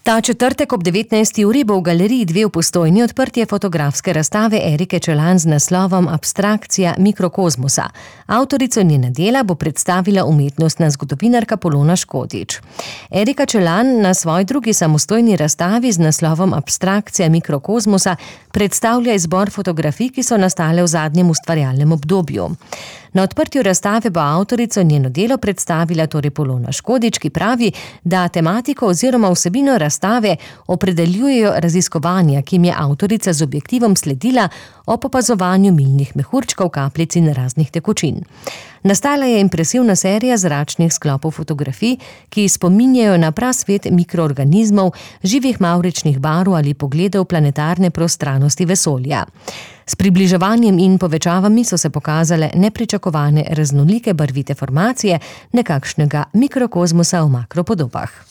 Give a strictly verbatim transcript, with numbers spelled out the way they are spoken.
Ta četrtek ob devetnajsti uri bo v galeriji dve v Postojni odprtje fotografske razstave Erike Čelan z naslovom Abstrakcija mikrokozmosa. Avtorico njena dela bo predstavila umetnostna zgodovinarka Polona Škotič. Erika Čelan na svoji drugi samostojni razstavi z naslovom Abstrakcija mikrokozmosa predstavlja izbor fotografij, ki so nastale v zadnjem ustvarjalnem obdobju. Na odprtju razstave bo avtorico njeno delo predstavila torej Polona Škotič, ki pravi, da tematiko oziroma vsebino razstave opredeljujejo raziskovanja, ki jim je avtorica z objektivom sledila ob opazovanju milnih mehurčkov, kapljic in raznih tekočin. Nastala je impresivna serija zračnih sklopov fotografij, ki spominjajo na prasvet mikroorganizmov, živih mavričnih barv ali pogledov planetarne prostranosti vesolja. S približevanjem in povečavami so se pokazale nepričakovane raznolike barvite formacije nekakšnega mikrokozmosa v makropodobah.